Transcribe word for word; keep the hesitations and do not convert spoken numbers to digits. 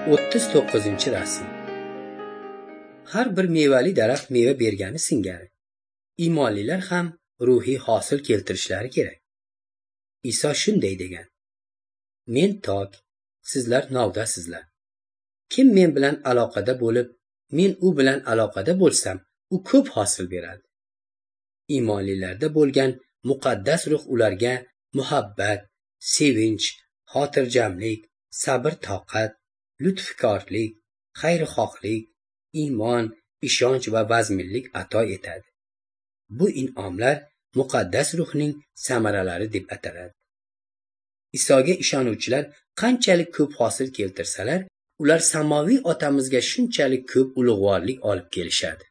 o'ttiz to'qqizinchi rasm. Har bir mevali daraxt meva bergani singari iymonlilar ham ruhiy hosil keltirishlari kerak. Iso shunday degan: Men tok, sizlar novdasizlar. Kim men bilan aloqada bo'lib, men u bilan aloqada bo'lsam, u ko'p hosil beradi. Iymonlilarda bo'lgan muqaddas ruh ularga muhabbat, sevinch, xotirjamlik, sabr-toqat, lutfkorlik, xayrixohlik, iymon, ishonch va vazminlik ato etadi. Bu in'omlar muqaddas ruhning samaralari deb ataladi. Isoga ishonuvchilar qanchalik ko'p hosil keltirsalar, ular samoviy otamizga shunchalik ko'p ulug'vorlik olib kelishadi.